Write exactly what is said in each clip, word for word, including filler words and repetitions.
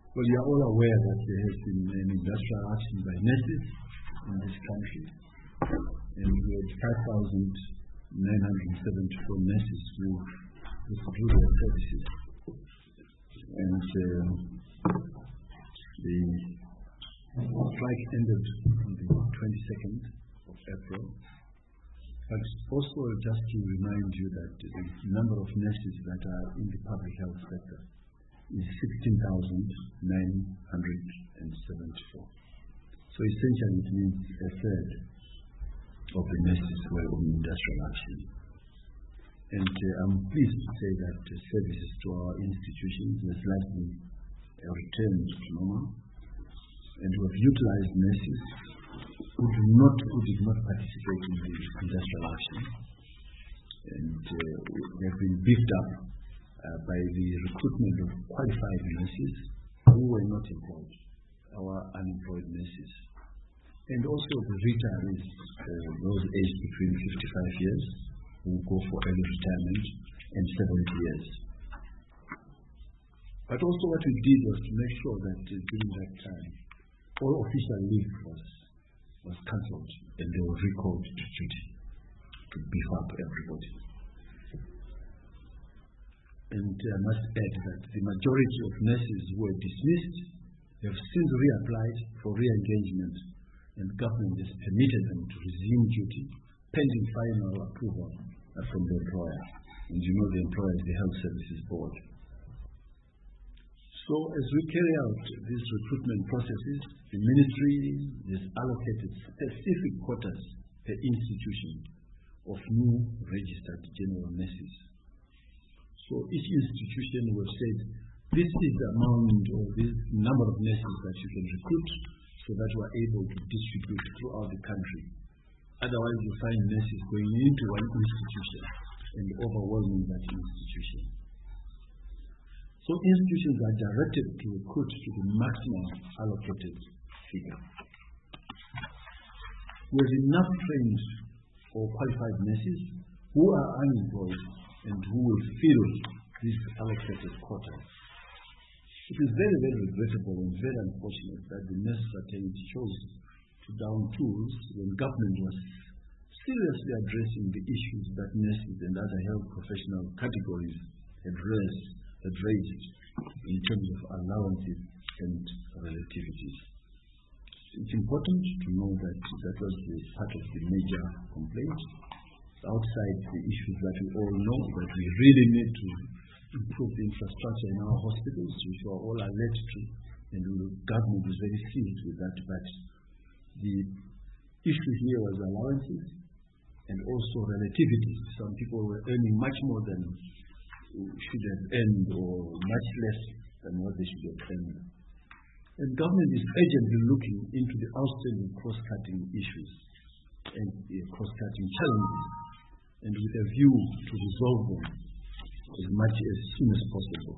Well, you are all aware that there has been an industrial action by nurses in this country, and we had five thousand nine hundred seventy-four nurses who withdrew their services. And um, the strike ended on the twenty-second of April. But also just to remind you that the number of nurses that are in the public health sector is sixteen thousand nine hundred seventy-four. So essentially it means a third of the nurses were in industrial action. And uh, I'm pleased to say that the services to our institutions has largely uh, returned to normal, and we have utilized nurses who do not, who did not participate in the industrial action, and uh, they have been beefed up uh, by the recruitment of qualified nurses who were not employed, our unemployed nurses, and also the retirees, uh, those aged between fifty-five years who go for early retirement, and seventy years. But also what we did was to make sure that uh, during that time all official leave was was cancelled and they were recalled to duty to beef up everybody. And I must add that the majority of nurses who were dismissed have since reapplied for re-engagement, and government has permitted them to resume duty pending final approval from the employer. And you know the employer is the Health Services Board. So as we carry out these recruitment processes, the ministry has allocated specific quotas per institution of new registered general nurses. So each institution will say, this is the amount or this number of nurses that you can recruit so that we are able to distribute throughout the country. Otherwise you find nurses going into one institution and overwhelming that institution. So institutions are directed to recruit to the maximum allocated figure. We have enough trained or qualified nurses who are unemployed and who will fill these allocated quotas. It is very, very regrettable and very unfortunate that the nurse fraternity chose to down tools when government was seriously addressing the issues that nurses and other health professional categories had raised, had raised in terms of allowances and relativities. It's important to know that that was the part of the major complaint. Outside the issues that we all know, that we really need to improve the infrastructure in our hospitals, which we are all alert to, and the government is very serious with that. But the issue here was allowances and also relativity. Some people were earning much more than should have earned, or much less than what they should have earned. And government is urgently looking into the outstanding cross-cutting issues and the cross-cutting challenges, and with a view to resolve them as much as soon as possible.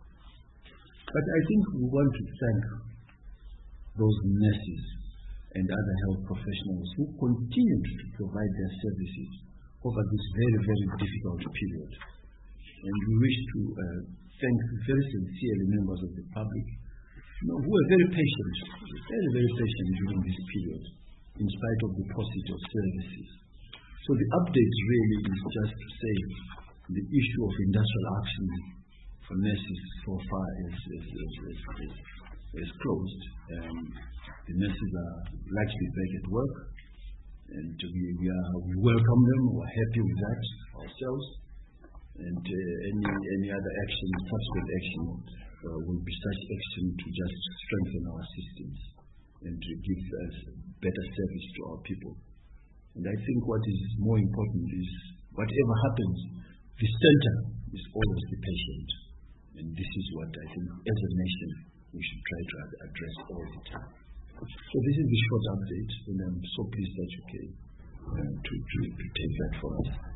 But I think we want to thank those nurses and other health professionals who continue to provide their services over this very, very difficult period. And we wish to uh, thank very sincerely members of the public, you know, who are very patient, very, very patient during this period, in spite of the paucity of services. So the update really is just to say the issue of industrial action for nurses so far is, is, is, is, is, is closed. Um, the nurses are largely back at work, and we, we, are, we welcome them, we're happy with that ourselves. And uh, any any other action, subsequent action, uh, will be such action to just strengthen our systems and to give us better service to our people. And I think what is more important is, whatever happens, the center is always the patient. And this is what I think as a nation we should try to address all the time. So this is the short update, and I'm so pleased that you came uh, to, to, to take that for us.